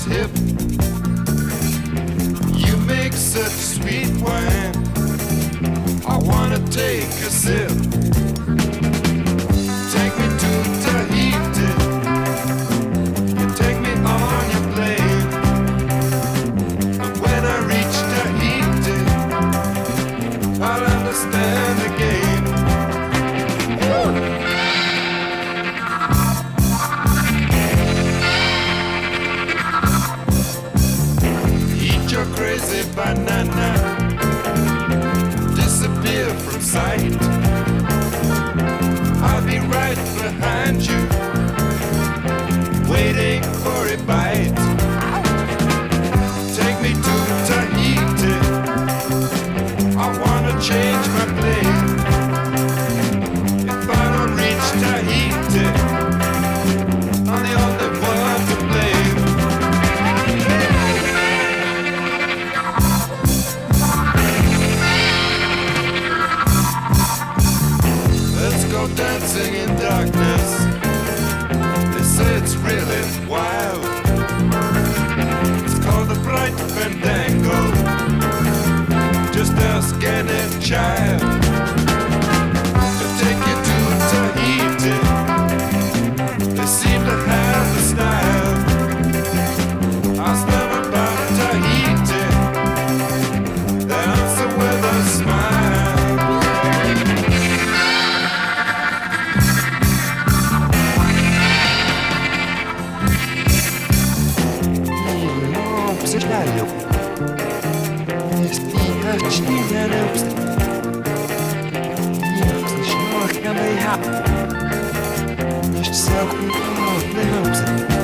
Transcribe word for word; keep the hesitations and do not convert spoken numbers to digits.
hip. You make such sweet wine. I wanna take a sip. Take me to Tahiti. You take me on your plane. And when I reach Tahiti, I'll understand the game. Eat your crazy banana. Disappear from sight. I'll be right behind you, waiting for a bite. Take me to Tahiti. I wanna change my plane. If I don't reach Tahiti, I'm the only one to blame. Let's go dancing in darkness. They say it's really wild. It's called the Bright Fandango. Just ask any child to take you to Tahiti. They seem to have the style. Ask them about Tahiti. They answer with a smile. Não precisa de galho. Espirratinha, não precisa. Não precisa de marca meio rápido. Este céu com não precisa.